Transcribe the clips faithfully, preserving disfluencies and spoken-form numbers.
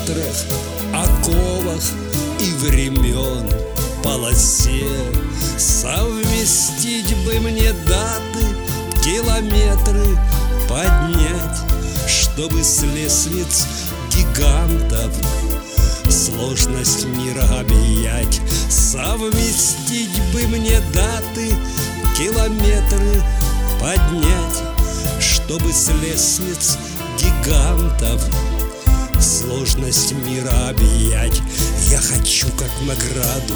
километрах, оковах и времен полосе. Совместить бы мне даты, километры поднять, чтобы с лестниц гигантов сложность мира объять. Совместить бы мне даты, километры поднять, чтобы с лестниц гигантов сложность мира объять. Я хочу как награду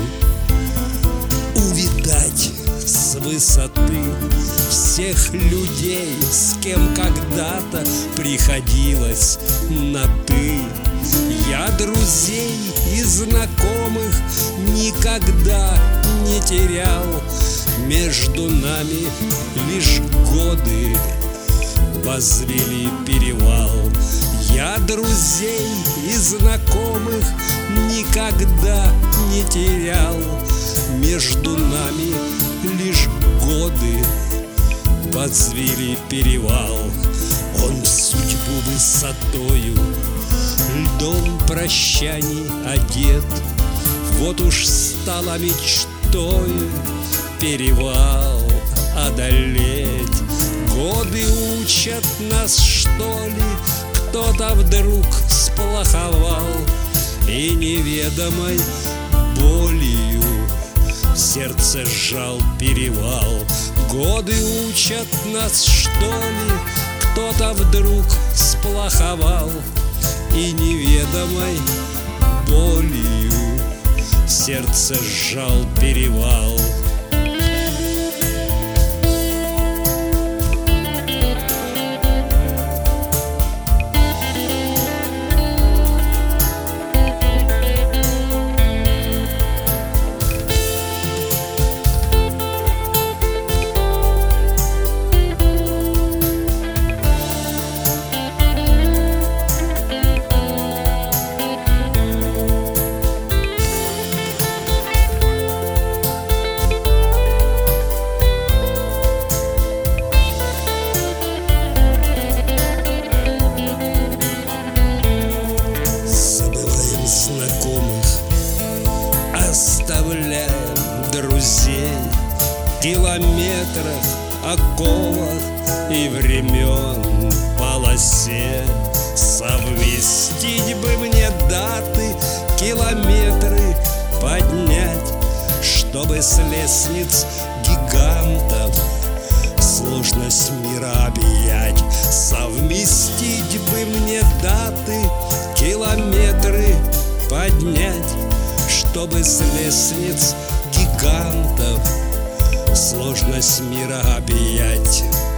увидать с высоты всех людей, с кем когда-то приходилось на «ты». Я друзей и знакомых никогда не терял, между нами лишь годы возвели перевал. Я друзей и знакомых никогда не терял, между нами лишь годы возвели перевал. Он судьбу высотою, льдом прощаний одет, вот уж стала мечтою перевал одолеть. Годы учат нас, что ли, кто-то вдруг сплоховал, и неведомой болью в сердце сжал перевал. Годы учат нас, что ли, кто-то вдруг сплоховал, и неведомой болью в сердце сжал перевал. Оставляем друзей в километрах, оковах и времен полосе. Совместить бы мне даты, километры поднять, чтобы с лестниц гигантов сложность мира объять. Совместить бы мне даты, километры поднять, чтобы с лестниц гигантов сложность мира объять.